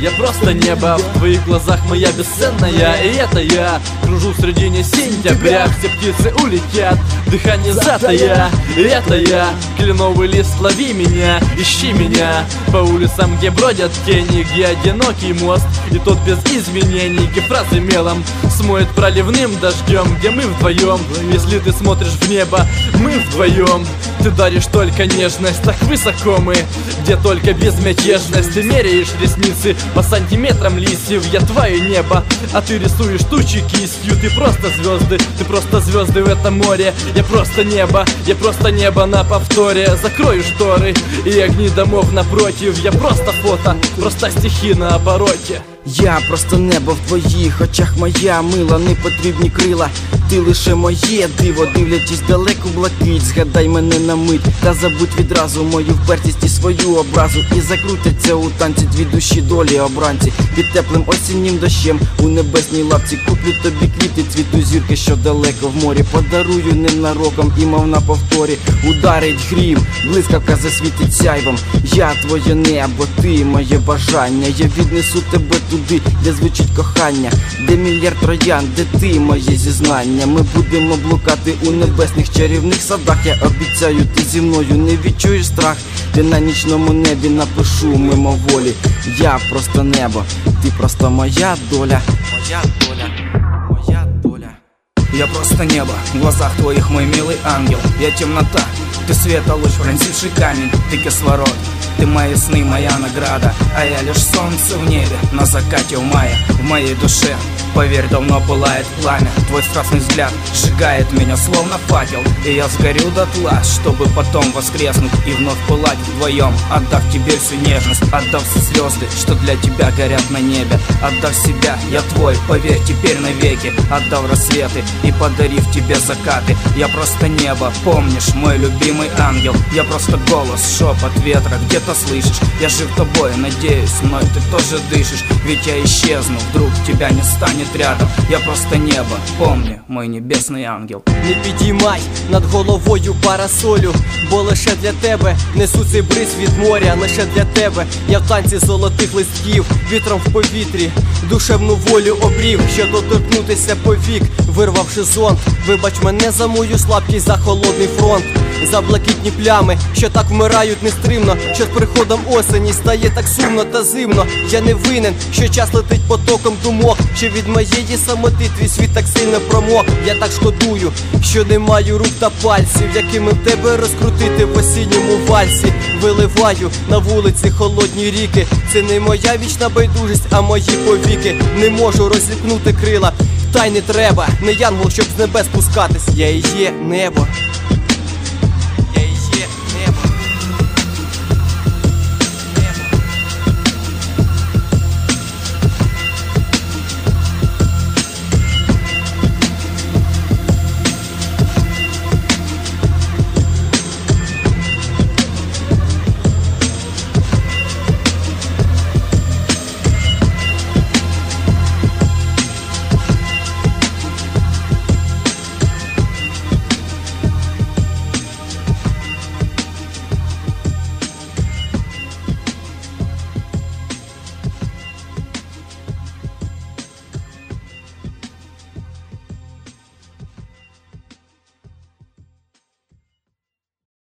я просто небо. В твоих глазах моя бесценная, и это я. Кружу в середине сентября, все птицы улетят, дыхание затая, и это я. Кленовый лист, лови меня, ищи меня по улицам, где бродят тени, где одинокий мост, и тот без изменений, где фразы мелом смоет проливным дождем, где мы вдвоем. Если ты смотришь в небо, мы вдвоем. Ты даришь только нежность, так высоко мы, где только безмятежность. Ты меряешь ресницы по сантиметрам листьев, я твое небо, а ты рисуешь тучи кистью. Ты просто звезды в этом море. Я просто небо на повторе. Закрою шторы и огни домов напротив. Я просто фото, просто стихи на обороте. Я просто небо в твоїх очах, моя мила, не потрібні крила. Ти лише моє диво, дивлячись далеку блакить. Згадай мене на мить, та забудь відразу мою впертість і свою образу. І закрутяться у танці дві душі долі обранці. Під теплим осіннім дощем у небесній лавці. Куплю тобі квіти, цвіту зірки, що далеко в морі. Подарую ненароком і мов на повторі. Ударить грім, блискавка засвітить сяйвом. Я твоє небо, ти моє бажання. Я віднесу тебе туди, де звучить кохання, де мільярд троян, де ти моє зізнання. Ми будемо блукати у небесних чарівних садах. Я обіцяю, ти зі мною не відчуєш страх. Ти на нічному небі напишу мимоволі. Я просто небо, ти просто моя доля. Моя доля, моя доля. Я просто небо, в глазах твоих мой милый ангел. Я темнота, ты света луч, пронзивший камень. Ты кислород, ты мои сны, моя награда. А я лишь солнце в небе, на закате в мае. В моей душе, поверь, давно пылает пламя. Твой страстный взгляд сжигает меня, словно факел. И я сгорю дотла, чтобы потом воскреснуть и вновь пылать вдвоем, отдав тебе всю нежность, отдав все звезды, что для тебя горят на небе. Отдав себя, я твой, поверь, теперь навеки. Отдав рассветы и подарив тебе закаты. Я просто небо, помнишь, мой любимый ангел. Я просто голос, шепот ветра, где-то слышишь. Я жив тобой, надеюсь, мной ты тоже дышишь. Ведь я исчезну, вдруг тебя не станет рядом. Я просто небо, помни, мой небесний ангел. Не підіймай над головою парасолю, бо лише для тебе несу цей бриз від моря. Лише для тебе я в танці золотих листків, вітром в повітрі душевну волю обрів, що доторкнутися повік, вирвавши зонт. Вибач мене за мою слабкість, за холодний фронт, за блакитні плями, що так вмирають нестримно, що з приходом осені стає так сумно та зимно. Я не винен, що час летить потоком думок, що від моєї самоти твій світ так сильно промок. Я так шкодую, що не маю рук та пальців, якими в тебе розкрутити в осінньому вальсі. Виливаю на вулиці холодні ріки, це не моя вічна байдужість, а мої повіки. Не можу розіпнути крила, та й не треба, не янгол, щоб з небес спускатись. Я і є небо.